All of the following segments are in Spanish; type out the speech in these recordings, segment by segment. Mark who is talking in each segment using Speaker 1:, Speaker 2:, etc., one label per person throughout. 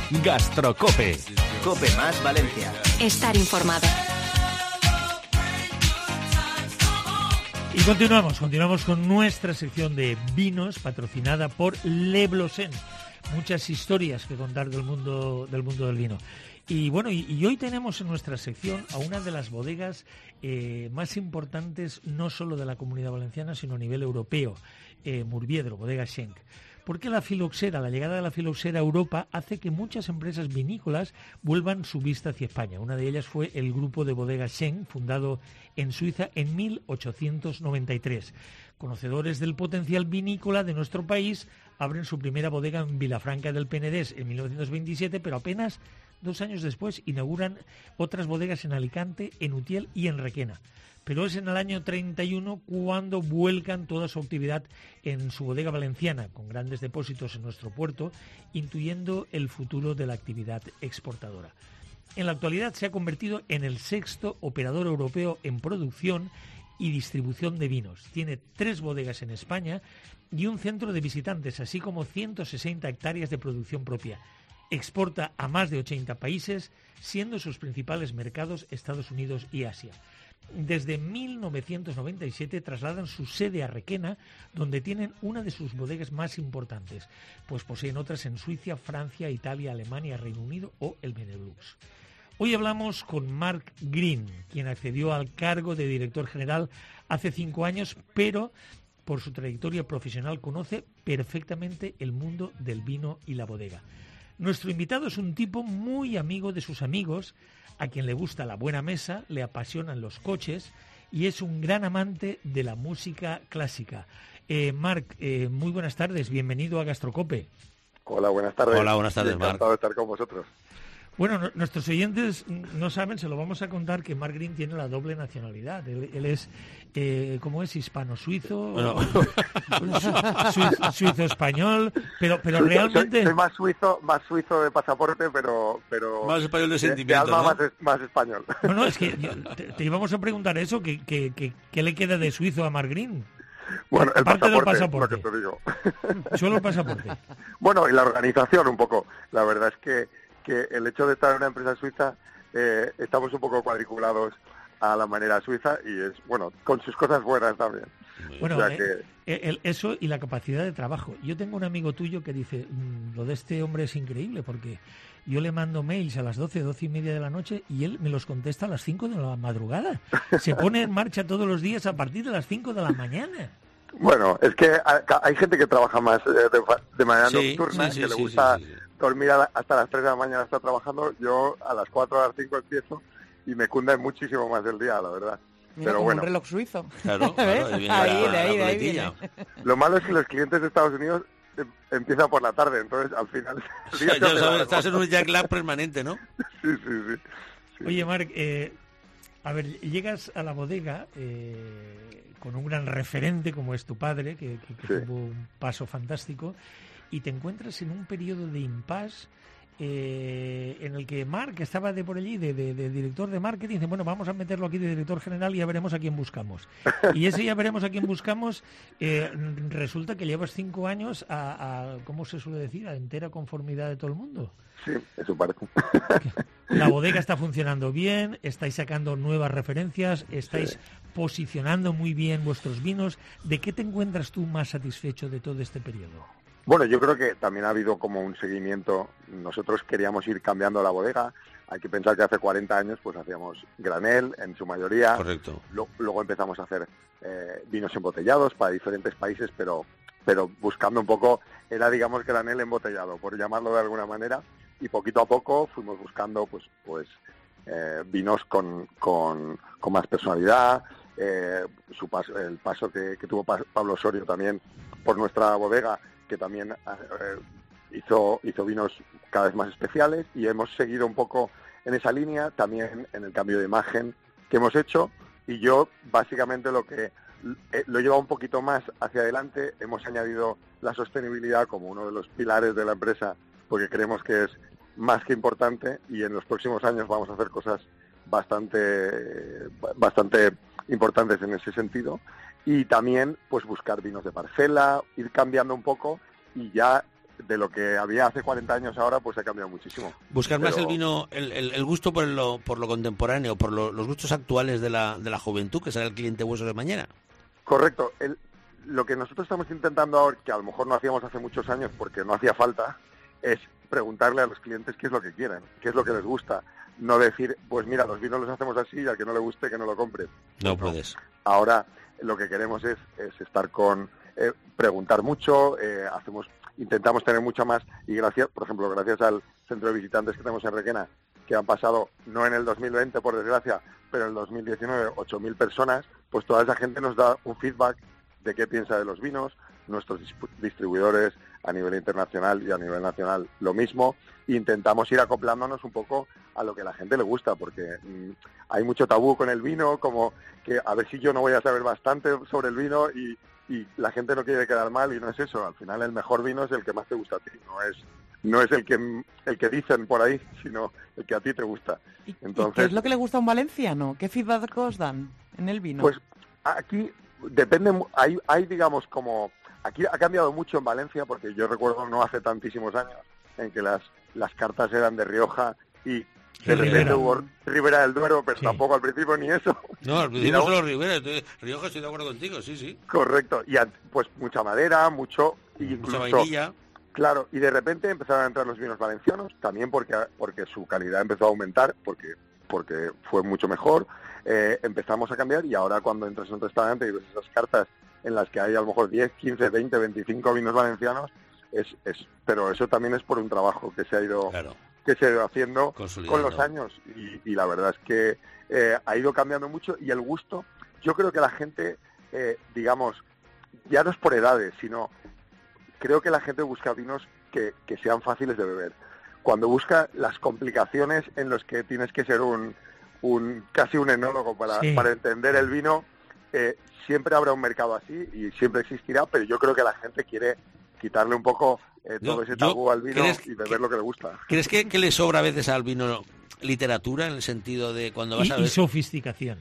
Speaker 1: Gastrocope.
Speaker 2: Cope más Valencia.
Speaker 3: Estar informado.
Speaker 4: Y continuamos con nuestra sección de vinos patrocinada por Le Blosen. Muchas historias que contar del mundo del vino. Y bueno, y hoy tenemos en nuestra sección a una de las bodegas más importantes, no solo de la Comunidad Valenciana, sino a nivel europeo, Murviedro, Bodega Schenk. Porque la llegada de la filoxera a Europa hace que muchas empresas vinícolas vuelvan su vista hacia España. Una de ellas fue el grupo de Bodega Schenk, fundado en Suiza en 1893. Conocedores del potencial vinícola de nuestro país, abren su primera bodega en Vilafranca del Penedès en 1927, pero apenas 2 años después inauguran otras bodegas en Alicante, en Utiel y en Requena. Pero es en el año 31 cuando vuelcan toda su actividad en su bodega valenciana, con grandes depósitos en nuestro puerto, intuyendo el futuro de la actividad exportadora. En la actualidad se ha convertido en el 6º operador europeo en producción y distribución de vinos. Tiene 3 bodegas en España y un centro de visitantes, así como 160 hectáreas de producción propia. Exporta a más de 80 países, siendo sus principales mercados Estados Unidos y Asia. Desde 1997 trasladan su sede a Requena, donde tienen una de sus bodegas más importantes, pues poseen otras en Suiza, Francia, Italia, Alemania, Reino Unido o el Benelux. Hoy hablamos con Mark Green, quien accedió al cargo de director general hace 5 años, pero por su trayectoria profesional conoce perfectamente el mundo del vino y la bodega. Nuestro invitado es un tipo muy amigo de sus amigos, a quien le gusta la buena mesa, le apasionan los coches y es un gran amante de la música clásica. Marc, muy buenas tardes, bienvenido a Gastrocope.
Speaker 5: Hola, buenas tardes.
Speaker 1: Hola, buenas tardes, Marc.
Speaker 5: Encantado de estar con vosotros.
Speaker 4: Bueno, nuestros oyentes no saben, se lo vamos a contar, que Mark Green tiene la doble nacionalidad. Él es, ¿cómo es? Hispano-suizo,
Speaker 1: bueno.
Speaker 4: suizo-español, pero
Speaker 5: Suizo,
Speaker 4: realmente...
Speaker 5: Soy más suizo de pasaporte, pero
Speaker 1: más español de sentimiento,
Speaker 5: de alma,
Speaker 1: ¿no?
Speaker 5: más español.
Speaker 4: No, es que te íbamos a preguntar eso, ¿qué le queda de suizo a Mark Green?
Speaker 5: Bueno, el
Speaker 4: Parte del
Speaker 5: pasaporte,
Speaker 4: pasaporte.
Speaker 5: lo que te digo.
Speaker 4: Solo el pasaporte.
Speaker 5: Bueno, y la organización un poco. La verdad es que el hecho de estar en una empresa suiza, estamos un poco cuadriculados a la manera suiza y es, bueno, con sus cosas buenas también.
Speaker 4: Bueno,
Speaker 5: o sea
Speaker 4: eso y la capacidad de trabajo. Yo tengo un amigo tuyo que dice, lo de este hombre es increíble porque yo le mando mails a las 12 y media de la noche y él me los contesta a las 5 de la madrugada. Se pone en marcha todos los días a partir de las 5 de la mañana.
Speaker 5: Bueno, es que hay gente que trabaja más de manera nocturna, que le gusta dormir hasta las 3 de la mañana, está trabajando. Yo a las 4 a las 5 empiezo y me cunde muchísimo más el día, la verdad.
Speaker 6: Mira,
Speaker 5: pero
Speaker 6: como
Speaker 5: bueno,
Speaker 6: un reloj suizo.
Speaker 1: Claro,
Speaker 6: De ahí viene.
Speaker 5: Lo malo es que los clientes de Estados Unidos empiezan por la tarde, entonces al final...
Speaker 1: O sea, ya sabes, estás en un jet lag permanente, ¿no?
Speaker 5: Sí.
Speaker 4: Oye, Marc, a ver, llegas a la bodega con un gran referente como es tu padre, que tuvo un paso fantástico, y te encuentras en un periodo de impasse en el que Marc estaba de por allí, de director de marketing, dice, bueno, vamos a meterlo aquí de director general y ya veremos a quién buscamos. Y ese ya veremos a quién buscamos, resulta que llevas 5 años a, ¿cómo se suele decir?, a entera conformidad de todo el mundo.
Speaker 5: Sí, eso parece.
Speaker 4: La bodega está funcionando bien, estáis sacando nuevas referencias, estáis posicionando muy bien vuestros vinos. ¿De qué te encuentras tú más satisfecho de todo este periodo?
Speaker 5: Bueno, yo creo que también ha habido como un seguimiento. Nosotros queríamos ir cambiando la bodega. Hay que pensar que hace 40 años pues hacíamos granel en su mayoría.
Speaker 1: Correcto.
Speaker 5: Luego empezamos a hacer vinos embotellados para diferentes países, pero buscando un poco, era digamos granel embotellado, por llamarlo de alguna manera. Y poquito a poco fuimos buscando pues vinos con más personalidad. El paso que tuvo Pablo Osorio también por nuestra bodega, que también hizo vinos cada vez más especiales, y hemos seguido un poco en esa línea, también en el cambio de imagen que hemos hecho, y yo básicamente lo he llevado un poquito más hacia adelante. Hemos añadido la sostenibilidad como uno de los pilares de la empresa, porque creemos que es más que importante, y en los próximos años vamos a hacer cosas bastante importantes en ese sentido. Y también pues buscar vinos de parcela, ir cambiando un poco, y ya de lo que había hace 40 años ahora, pues ha cambiado muchísimo.
Speaker 1: Buscar más el vino, el gusto por lo contemporáneo, por los gustos actuales de la juventud, que será el cliente vuestro de mañana.
Speaker 5: Correcto. Lo que nosotros estamos intentando ahora, que a lo mejor no hacíamos hace muchos años porque no hacía falta, es preguntarle a los clientes qué es lo que quieren, qué es lo que les gusta. No decir, pues mira, los vinos los hacemos así y al que no le guste que no lo compre.
Speaker 1: No puedes.
Speaker 5: Ahora lo que queremos es estar preguntar mucho, intentamos tener mucha más, y gracias al centro de visitantes que tenemos en Requena, que han pasado, no en el 2020 por desgracia, pero en el 2019 8.000 personas, pues toda esa gente nos da un feedback de qué piensa de los vinos, nuestros distribuidores a nivel internacional y a nivel nacional lo mismo, e intentamos ir acoplándonos un poco a lo que a la gente le gusta, porque hay mucho tabú con el vino, como que a ver si yo no voy a saber bastante sobre el vino y la gente no quiere quedar mal, y no es eso. Al final el mejor vino es el que más te gusta a ti, no es el que dicen por ahí, sino el que a ti te gusta.
Speaker 3: Entonces, ¿qué es lo que le gusta a un valenciano? ¿Qué feedback os dan en el vino?
Speaker 5: Pues aquí depende, hay digamos como, aquí ha cambiado mucho en Valencia, porque yo recuerdo no hace tantísimos años en que las cartas eran de Rioja y de repente hubo Ribera del Duero, pero tampoco al principio ni eso.
Speaker 1: No, al principio solo Ribera, Rioja, estoy de acuerdo contigo, sí.
Speaker 5: Correcto, y pues mucha madera, mucha
Speaker 1: vainilla.
Speaker 5: Claro, y de repente empezaron a entrar los vinos valencianos, también porque su calidad empezó a aumentar, porque fue mucho mejor. Empezamos a cambiar, y ahora cuando entras en un restaurante y ves esas cartas en las que hay a lo mejor 10, 15, 20, 25 vinos valencianos, pero eso también es por un trabajo que se ha ido haciendo con los años, y la verdad es que ha ido cambiando mucho, y el gusto, yo creo que la gente, digamos, ya no es por edades, sino creo que la gente busca vinos que sean fáciles de beber. Cuando busca las complicaciones en los que tienes que ser casi un enólogo para entender el vino, siempre habrá un mercado así y siempre existirá, pero yo creo que la gente quiere quitarle un poco todo ese tabú al vino y beber lo que le gusta.
Speaker 1: ¿Crees que le sobra a veces al vino literatura, en el sentido de cuando vas a ver...
Speaker 4: Y sofisticación.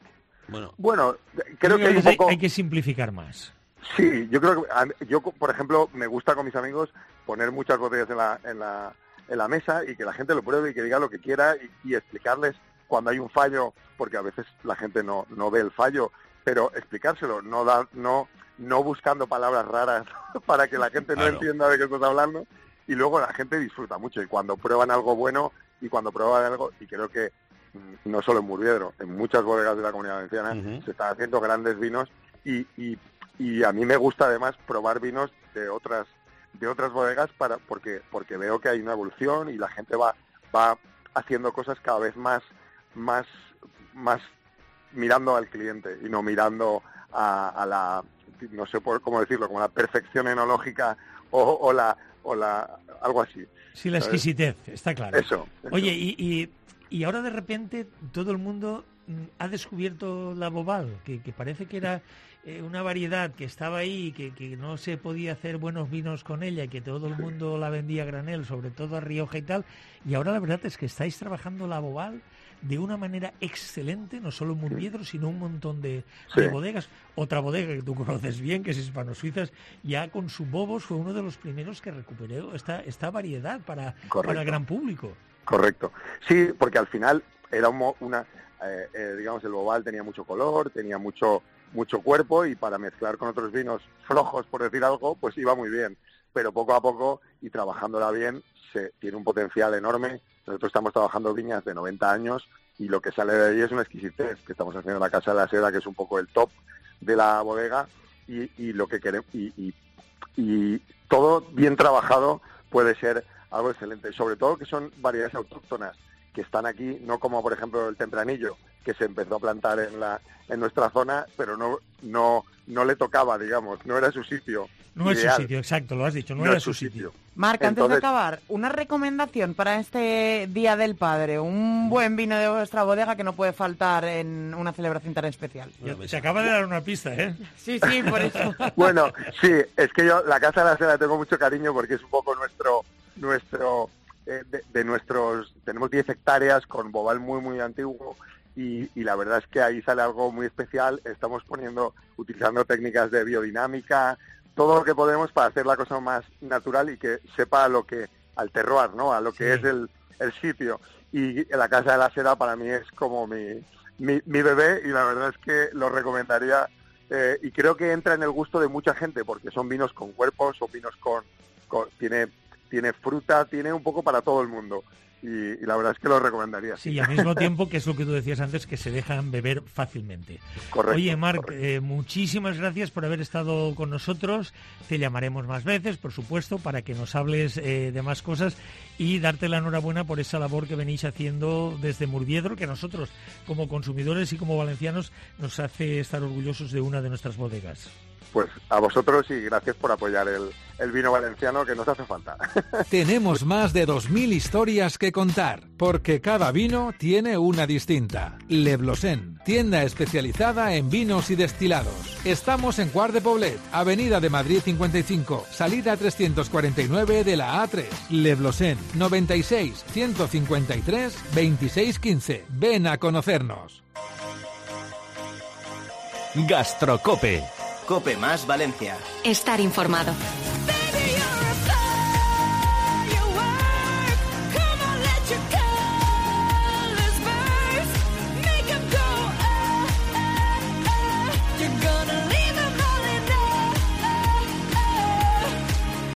Speaker 5: Bueno, creo que
Speaker 4: hay que simplificar más.
Speaker 5: Sí, yo creo que yo, por ejemplo, me gusta con mis amigos poner muchas botellas en la mesa y que la gente lo pruebe y que diga lo que quiera y explicarles cuando hay un fallo, porque a veces la gente no ve el fallo, pero explicárselo, no buscando palabras raras para que la gente no entienda de qué estás hablando, y luego la gente disfruta mucho, y cuando prueban algo bueno y cuando prueban algo, y creo que no solo en Murviedro, en muchas bodegas de la Comunidad Valenciana se están haciendo grandes vinos, y a mí me gusta además probar vinos de otras bodegas porque veo que hay una evolución y la gente va haciendo cosas cada vez más mirando al cliente y no mirando a la, no sé cómo decirlo, como la perfección enológica o la algo así.
Speaker 4: Sí, la exquisitez, está claro.
Speaker 5: Eso.
Speaker 4: Oye, y ahora de repente todo el mundo ha descubierto la Boval, que parece que era una variedad que estaba ahí, que no se podía hacer buenos vinos con ella, y que todo el mundo la vendía a granel, sobre todo a Rioja y tal, y ahora la verdad es que estáis trabajando la Boval de una manera excelente, no solo en Murviedro, sino un montón de bodegas. Otra bodega que tú conoces bien, que es Hispano-Suizas, ya con su Bobos fue uno de los primeros que recuperó esta variedad para el gran público.
Speaker 5: Correcto. Sí, porque al final era digamos, el Boval tenía mucho color, tenía mucho cuerpo, y para mezclar con otros vinos flojos, por decir algo, pues iba muy bien. Pero poco a poco, y trabajándola bien, tiene un potencial enorme. Nosotros estamos trabajando viñas de 90 años y lo que sale de ahí es una exquisitez, que estamos haciendo en la Casa de la Seda, que es un poco el top de la bodega, y lo que queremos, y todo bien trabajado puede ser algo excelente. Sobre todo que son variedades autóctonas que están aquí, no como por ejemplo el Tempranillo, que se empezó a plantar en nuestra zona, pero no le tocaba, digamos, no era su sitio.
Speaker 4: No es su sitio, exacto, lo has dicho, no era su sitio.
Speaker 3: Marc, antes de acabar, una recomendación para este Día del Padre, un buen vino de vuestra bodega que no puede faltar en una celebración tan especial.
Speaker 4: Se acaba de dar una pista, ¿eh?
Speaker 3: Sí, por eso.
Speaker 5: Bueno, sí, es que yo la Casa de la Seda tengo mucho cariño porque es un poco nuestros tenemos 10 hectáreas con Boval muy muy antiguo, y la verdad es que ahí sale algo muy especial. Estamos utilizando técnicas de biodinámica todo lo que podemos para hacer la cosa más natural y que sepa al terroir, ¿no? A lo que es el sitio. Y la Casa de la Seda para mí es como mi bebé, y la verdad es que lo recomendaría, y creo que entra en el gusto de mucha gente, porque son vinos con cuerpos, son vinos tiene fruta, tiene un poco para todo el mundo. Y la verdad es que lo recomendaría.
Speaker 4: Sí, y al mismo tiempo, que es lo que tú decías antes, que se dejan beber fácilmente.
Speaker 5: Correcto.
Speaker 4: Oye, Marc, muchísimas gracias por haber estado con nosotros. Te llamaremos más veces, por supuesto, para que nos hables de más cosas, y darte la enhorabuena por esa labor que venís haciendo desde Murviedro, que a nosotros, como consumidores y como valencianos, nos hace estar orgullosos de una de nuestras bodegas.
Speaker 5: Pues a vosotros, y gracias por apoyar el vino valenciano, que nos hace falta.
Speaker 7: Tenemos más de 2000 historias que contar, porque cada vino tiene una distinta. Le Blosen, tienda especializada en vinos y destilados. Estamos en Quart de Poblet, Avenida de Madrid 55, salida 349 de la A3. Le Blosen, 96 153 2615. Ven a conocernos.
Speaker 2: Gastrocope. Cope más Valencia.
Speaker 8: Estar informado.